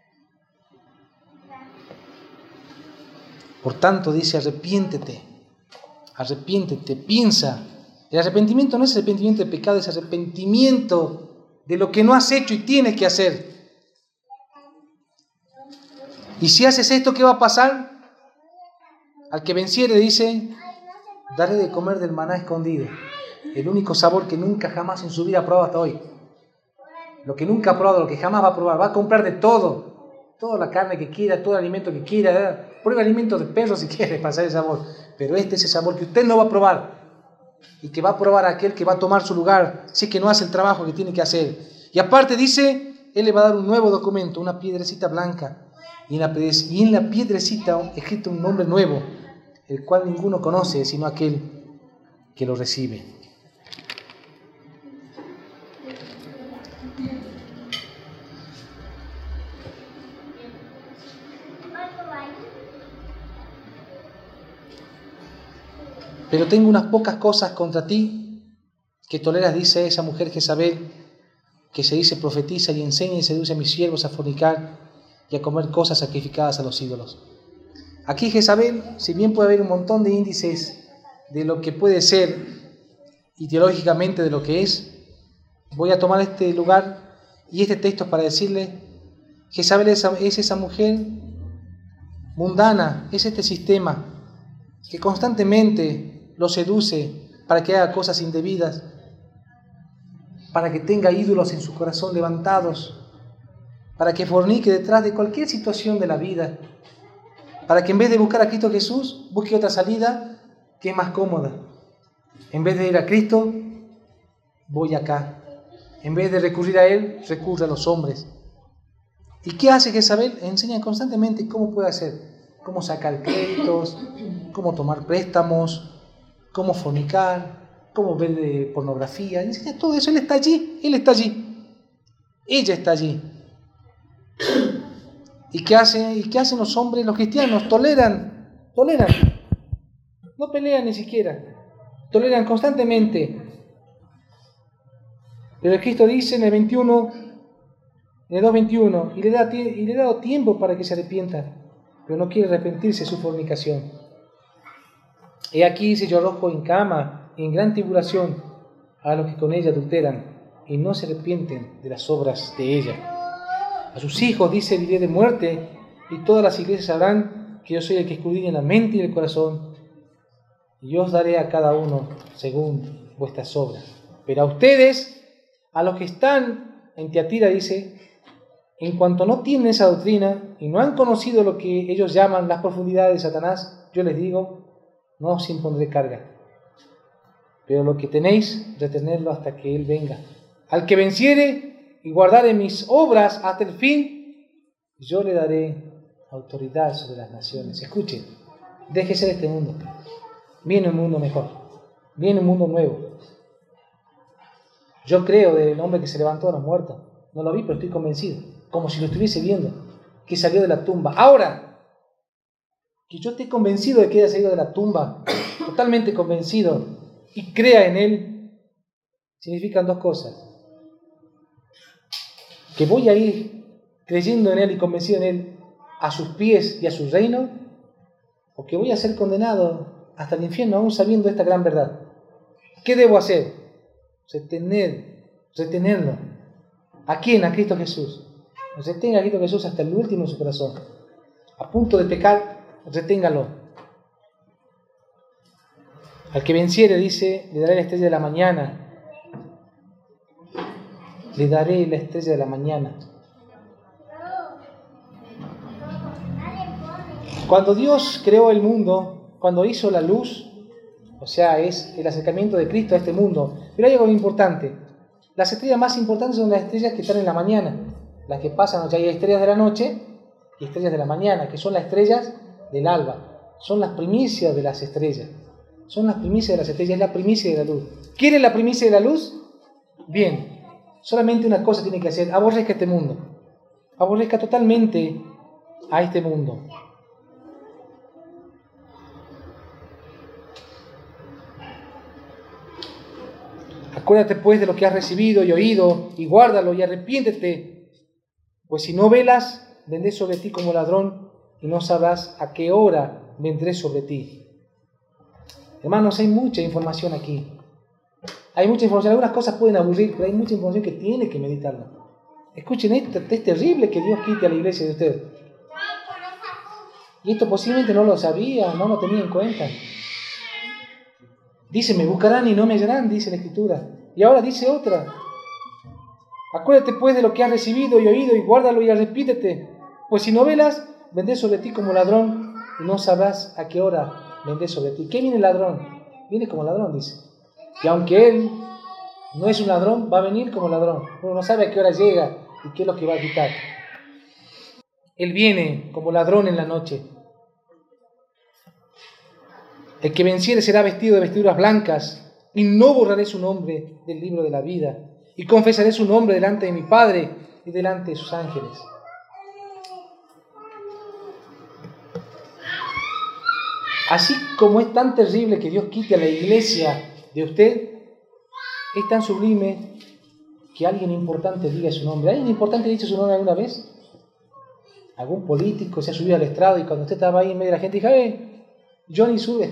Por tanto, dice, arrepiéntete, arrepiéntete, piensa. El arrepentimiento no es arrepentimiento de pecado, es arrepentimiento de lo que no has hecho y tienes que hacer. Y si haces esto, ¿qué va a pasar? Al que venciere, dice, daré de comer del maná escondido. El único sabor que nunca jamás en su vida ha probado hasta hoy. Lo que nunca ha probado, lo que jamás va a probar. Va a comprar de todo. Toda la carne que quiera, todo el alimento que quiera. Prueba alimentos de perro si quiere pasar el sabor. Pero este es el sabor que usted no va a probar. Y que va a probar a aquel que va a tomar su lugar si es que no hace el trabajo que tiene que hacer. Y aparte dice, Él le va a dar un nuevo documento, una piedrecita blanca. Y en la, y en la piedrecita escrito un nombre nuevo, el cual ninguno conoce sino aquel que lo recibe. Pero tengo unas pocas cosas contra ti que toleras, dice esa mujer Jezabel, que se dice profetiza y enseña y seduce a mis siervos a fornicar y a comer cosas sacrificadas a los ídolos. Aquí Jezabel, si bien puede haber un montón de índices de lo que puede ser ideológicamente de lo que es, voy a tomar este lugar y este texto para decirle, Jezabel es, es esa mujer mundana, es este sistema que constantemente lo seduce para que haga cosas indebidas, para que tenga ídolos en su corazón levantados, para que fornique detrás de cualquier situación de la vida, para que en vez de buscar a Cristo Jesús, busque otra salida que es más cómoda. En vez de ir a Cristo, voy acá. En vez de recurrir a Él, recurre a los hombres. ¿Y qué hace Jezabel? Enseña constantemente cómo puede hacer, cómo sacar créditos, cómo tomar préstamos, cómo fornicar, cómo ver eh, pornografía. Enseña todo eso. Él está allí, él está allí. Ella está allí. ¿Y qué hacen? ¿Y qué hacen los hombres, los cristianos? Toleran, toleran. No pelean ni siquiera. Toleran constantemente. Pero Cristo dice en el veintiuno, en el dos veintiuno, y le, da, y le he dado tiempo para que se arrepienta, pero no quiere arrepentirse de su fornicación. He aquí, dice, yo arrojo en cama y en gran tribulación a los que con ella adulteran y no se arrepienten de las obras de ella. A sus hijos, dice, diré de muerte, y todas las iglesias sabrán que yo soy el que escudriña la mente y el corazón, y yo os daré a cada uno según vuestras obras. Pero a ustedes, a los que están en Tiatira, dice, en cuanto no tienen esa doctrina y no han conocido lo que ellos llaman las profundidades de Satanás, yo les digo, no os impondré carga. Pero lo que tenéis, retenerlo hasta que Él venga. Al que venciere y guardare mis obras hasta el fin, yo le daré autoridad sobre las naciones. Escuchen, déjese de este mundo. Viene un mundo mejor. Viene un mundo nuevo. Yo creo del hombre que se levantó de los muertos. No lo vi, pero estoy convencido. Como si lo estuviese viendo. Que salió de la tumba. Ahora, que yo esté convencido de que haya salido de la tumba, totalmente convencido, y crea en Él, significan dos cosas. Que voy a ir creyendo en Él y convencido en Él a sus pies y a su reino, o que voy a ser condenado hasta el infierno aún sabiendo esta gran verdad. ¿Qué debo hacer? Retener, retenerlo. ¿A quién? A Cristo Jesús. Retenga a Cristo Jesús hasta el último de su corazón. A punto de pecar, reténgalo. Al que venciere, dice, le daré la estrella de la mañana. Le daré la estrella de la mañana. Cuando Dios creó el mundo, cuando hizo la luz, o sea, es el acercamiento de Cristo a este mundo. Pero hay algo importante. Las estrellas más importantes son las estrellas que están en la mañana, las que pasan, o sea, hay estrellas de la noche y estrellas de la mañana, que son las estrellas del alba. Son las primicias de las estrellas. Son las primicias de las estrellas, es la primicia de la luz. ¿Quiere la primicia de la luz? Bien. Solamente una cosa tiene que hacer: aborrezca este mundo. Aborrezca totalmente a este mundo. Acuérdate pues de lo que has recibido y oído, y guárdalo y arrepiéntete, pues si no velas, vendré sobre ti como ladrón, y no sabrás a qué hora vendré sobre ti. Hermanos, hay mucha información aquí. Hay mucha información. Algunas cosas pueden aburrir, pero hay mucha información que tiene que meditarla. Escuchen esto, es terrible que Dios quite a la iglesia de ustedes. Y esto posiblemente no lo sabía, no lo tenía en cuenta. Dice, me buscarán y no me hallarán, dice la Escritura. Y ahora dice otra. Acuérdate pues de lo que has recibido y oído, y guárdalo y arrepítete. Pues si no velas, vendré sobre ti como ladrón, y no sabrás a qué hora vendré sobre ti. ¿Qué viene el ladrón? Viene como ladrón, dice. Y aunque él no es un ladrón, va a venir como ladrón. Uno no sabe a qué hora llega y qué es lo que va a quitar. Él viene como ladrón en la noche. El que venciere será vestido de vestiduras blancas, y no borraré su nombre del libro de la vida, y confesaré su nombre delante de mi Padre y delante de sus ángeles. Así como es tan terrible que Dios quite a la iglesia de usted, es tan sublime que alguien importante diga su nombre. ¿Alguien importante ha dicho su nombre alguna vez? ¿Algún político se ha subido al estrado y cuando usted estaba ahí en medio de la gente dijo, ¡eh! Johnny sube!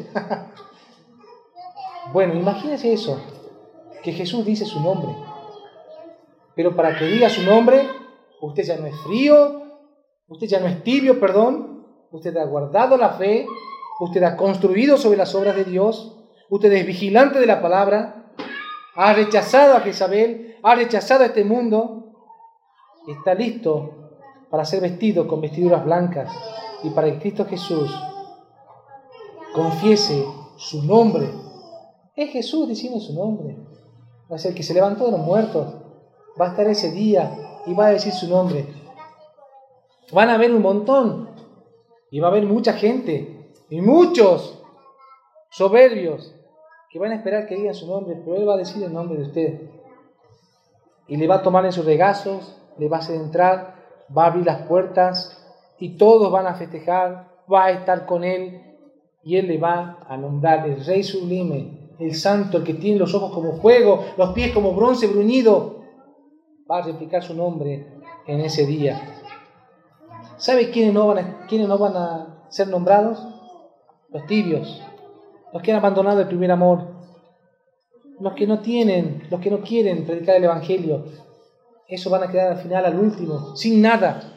Bueno, imagínese eso, que Jesús dice su nombre. Pero para que diga su nombre, usted ya no es frío, usted ya no es tibio, perdón, usted ha guardado la fe, usted ha construido sobre las obras de Dios, usted es vigilante de la palabra, ha rechazado a Jezabel, ha rechazado a este mundo, está listo para ser vestido con vestiduras blancas y para que Cristo Jesús confiese su nombre. Es Jesús diciendo su nombre. Va a ser el que se levantó de los muertos. Va a estar ese día y va a decir su nombre. Van a haber un montón Y va a haber mucha gente, y muchos soberbios, que van a esperar que digan su nombre, pero Él va a decir el nombre de usted. Y le va a tomar en sus regazos, le va a hacer entrar, va a abrir las puertas, y todos van a festejar, va a estar con Él, y Él le va a nombrar el Rey sublime, el Santo, el que tiene los ojos como fuego, los pies como bronce bruñido. Va a replicar su nombre en ese día. ¿Sabe quiénes no van a, quiénes no van a ser nombrados? Los tibios, los que han abandonado el primer amor, los que no tienen, los que no quieren predicar el Evangelio. Esos van a quedar al final, al último, sin nada.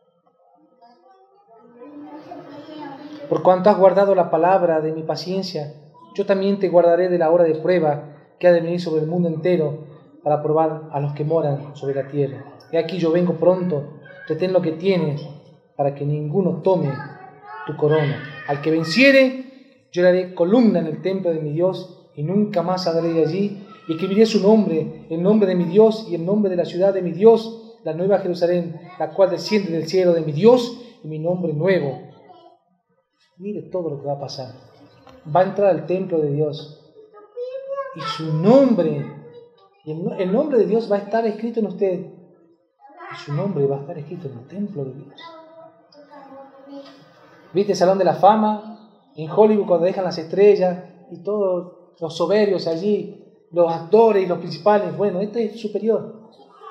Por cuanto has guardado la palabra de mi paciencia, yo también te guardaré de la hora de prueba que ha de venir sobre el mundo entero para probar a los que moran sobre la tierra. He aquí yo vengo pronto, retén lo que tienes, para que ninguno tome tu corona. Al que venciere, yo le haré columna en el templo de mi Dios, y nunca más saldré de allí, y escribiré su nombre, el nombre de mi Dios, y el nombre de la ciudad de mi Dios, la nueva Jerusalén, la cual desciende del cielo de mi Dios, y mi nombre nuevo. Mire todo lo que va a pasar. Va a entrar al templo de Dios, y su nombre, y el, el nombre de Dios va a estar escrito en usted, y su nombre va a estar escrito en el templo de Dios. ¿Viste el Salón de la Fama? En Hollywood, cuando dejan las estrellas y todos los soberbios allí, los actores y los principales. Bueno, este es superior.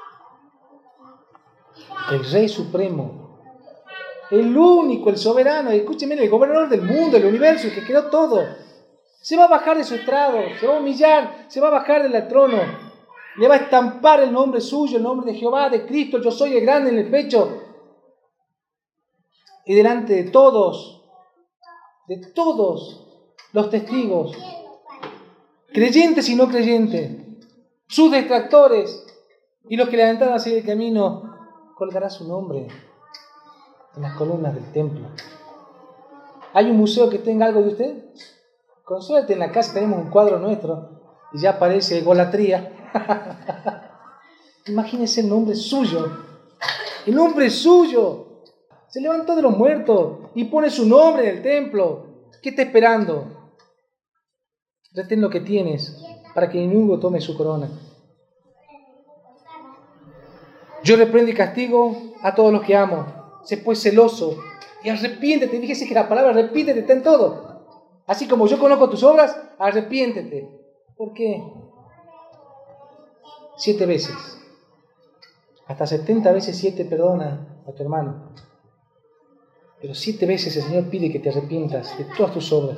El Rey Supremo, el único, el soberano, escúcheme, el gobernador del mundo, del universo, el que creó todo, se va a bajar de su estrado, se va a humillar, se va a bajar del trono, le va a estampar el nombre suyo, el nombre de Jehová, de Cristo, yo soy el grande en el pecho. Y delante de todos, de todos los testigos, creyentes y no creyentes, sus detractores y los que le aventaron hacia el camino, colgará su nombre en las columnas del templo. ¿Hay un museo que tenga algo de usted? Con suerte en la casa tenemos un cuadro nuestro y ya aparece egolatría. Imagínese el nombre suyo, el nombre suyo. Se levantó de los muertos y pone su nombre en el templo. ¿Qué está esperando? Retén lo que tienes para que ninguno tome su corona. Yo reprendo y castigo a todos los que amo. Sé pues celoso y arrepiéntete. Fíjese que la palabra arrepiéntete está en todo. Así como yo conozco tus obras, arrepiéntete. ¿Por qué? Siete veces. Hasta setenta veces siete perdona a tu hermano. Pero siete veces el Señor pide que te arrepientas de todas tus obras.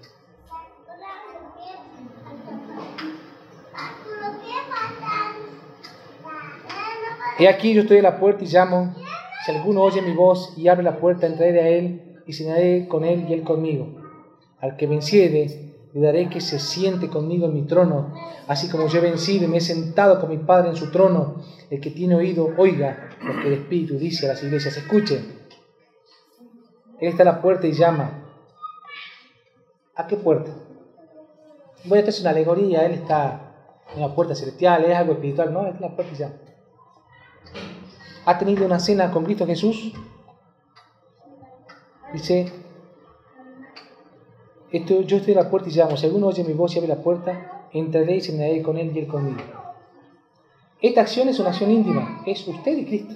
He aquí yo estoy a la puerta y llamo. Si alguno oye mi voz y abre la puerta, entraré a él y cenaré con él y él conmigo. Al que venciere, le daré que se siente conmigo en mi trono, así como yo he vencido y me he sentado con mi Padre en su trono. El que tiene oído, oiga lo que el Espíritu dice a las iglesias. Escuche. Él está a la puerta y llama. ¿A qué puerta? Bueno, esto es una alegoría. Él está en la puerta celestial, es algo espiritual. No, es la puerta y llama. ¿Ha tenido una cena con Cristo Jesús? Dice, esto, yo estoy a la puerta y llamo. Si alguno oye mi voz y abre la puerta, entraré y cenaré con él y él conmigo. Esta acción es una acción íntima. Es usted y Cristo.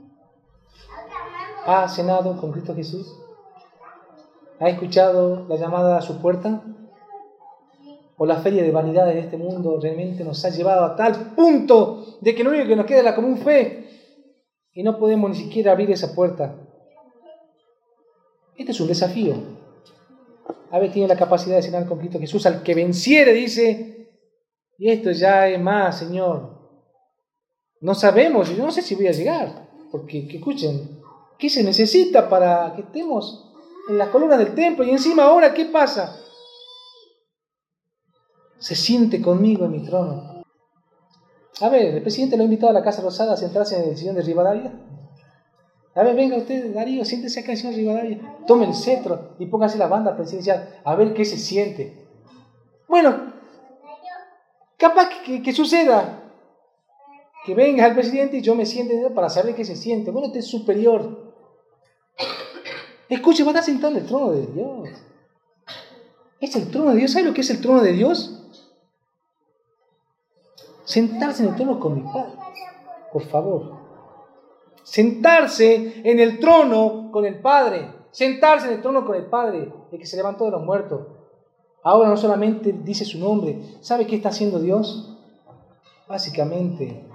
¿Ha cenado con Cristo Jesús? ¿Ha escuchado la llamada a su puerta? ¿O la feria de vanidades de este mundo realmente nos ha llevado a tal punto de que lo único que nos queda es la común fe y no podemos ni siquiera abrir esa puerta? Este es un desafío. A ver, tiene la capacidad de cenar con Cristo Jesús. Al que venciere, dice, y esto ya es más, Señor. No sabemos, yo no sé si voy a llegar, porque, que escuchen, ¿qué se necesita para que estemos en las columnas del templo? Y encima ahora, ¿qué pasa? Se siente conmigo en mi trono. A ver, el presidente lo ha invitado a la Casa Rosada a sentarse en el sillón de Rivadavia. A ver, venga usted, Darío, siéntese acá en el sillón de Rivadavia. Tome el cetro y póngase la banda presidencial. A ver qué se siente. Bueno, capaz que, que, que suceda. Que venga el presidente y yo me siente para saber qué se siente. Bueno, usted es superior. Escuche, va a estar sentado en el trono de Dios. Es el trono de Dios. ¿Sabe lo que es el trono de Dios? Sentarse en el trono con mi Padre. Por favor. Sentarse en el trono con el Padre. Sentarse en el trono con el Padre, el que se levantó de los muertos. Ahora no solamente dice su nombre. ¿Sabe qué está haciendo Dios? Básicamente,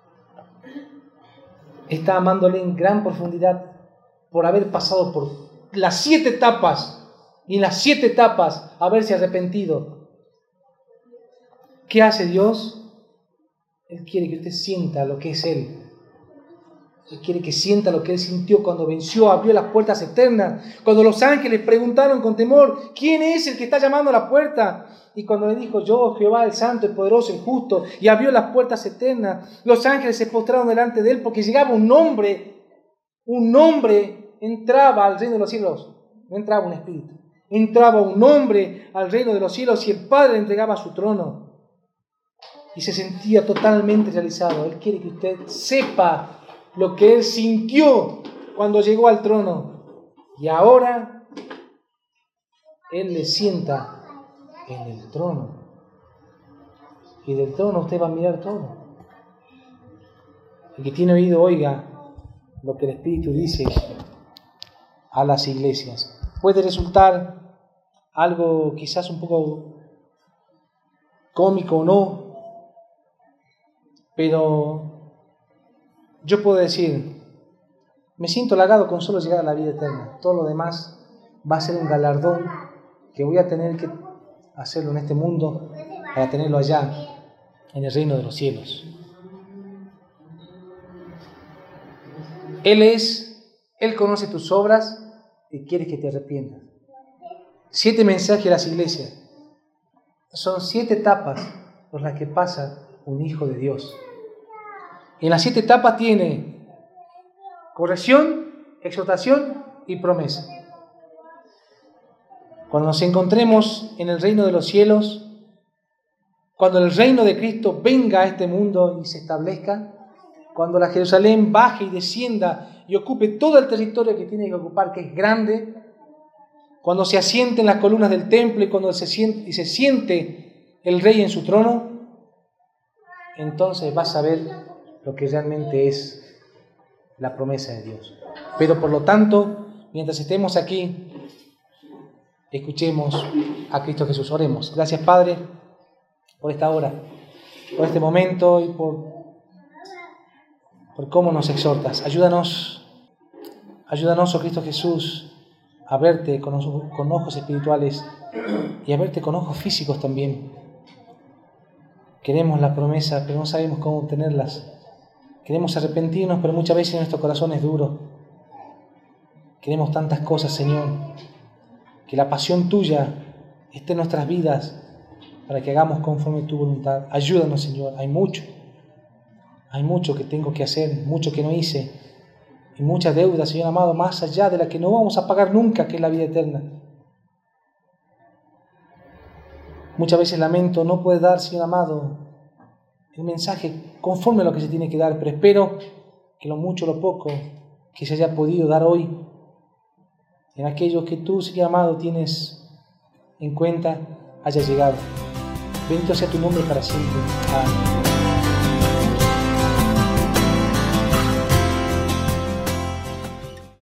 está amándole en gran profundidad por haber pasado por las siete etapas y en las siete etapas haberse arrepentido. ¿Qué hace Dios? Él quiere que usted sienta lo que es Él. Él quiere que sienta lo que Él sintió cuando venció, abrió las puertas eternas. Cuando los ángeles preguntaron con temor, ¿quién es el que está llamando a la puerta? Y cuando le dijo, yo, Jehová, el Santo, el Poderoso, el Justo, y abrió las puertas eternas, los ángeles se postraron delante de Él porque llegaba un hombre, un hombre entraba al reino de los cielos. No entraba un espíritu. Entraba un hombre al reino de los cielos y el Padre le entregaba su trono. Y se sentía totalmente realizado. Él quiere que usted sepa lo que Él sintió cuando llegó al trono. Y ahora Él le sienta en el trono. Y del trono usted va a mirar todo. El que tiene oído, oiga lo que el Espíritu dice a las iglesias. Puede resultar algo quizás un poco cómico o no, pero yo puedo decir, me siento halagado con solo llegar a la vida eterna. Todo lo demás va a ser un galardón que voy a tener que hacerlo en este mundo para tenerlo allá, en el reino de los cielos. Él es, Él conoce tus obras y quiere que te arrepientas. Siete mensajes a las iglesias. Son siete etapas por las que pasa un hijo de Dios. Y en las siete etapas tiene corrección, exhortación y promesa. Cuando nos encontremos en el reino de los cielos, cuando el reino de Cristo venga a este mundo y se establezca, cuando la Jerusalén baje y descienda y ocupe todo el territorio que tiene que ocupar, que es grande, cuando se asienten las columnas del templo y cuando se siente, y se siente el rey en su trono, entonces vas a ver lo que realmente es la promesa de Dios. Pero por lo tanto, mientras estemos aquí, escuchemos a Cristo Jesús. Oremos. Gracias, Padre, por esta hora, por este momento y por, por cómo nos exhortas. Ayúdanos, ayúdanos, oh Cristo Jesús, a verte con, con ojos espirituales y a verte con ojos físicos también. Queremos la promesa, pero no sabemos cómo obtenerlas. Queremos arrepentirnos, pero muchas veces nuestro corazón es duro. Queremos tantas cosas, Señor, que la pasión tuya esté en nuestras vidas para que hagamos conforme tu voluntad. Ayúdanos, Señor. Hay mucho, hay mucho que tengo que hacer, mucho que no hice, y muchas deudas, Señor amado, más allá de la que no vamos a pagar nunca, que es la vida eterna. Muchas veces lamento no poder dar, Señor amado, el mensaje conforme a lo que se tiene que dar, pero espero que lo mucho o lo poco que se haya podido dar hoy, en aquello que tú, Señor amado, tienes en cuenta, haya llegado. Bendito sea tu nombre para siempre. Amén.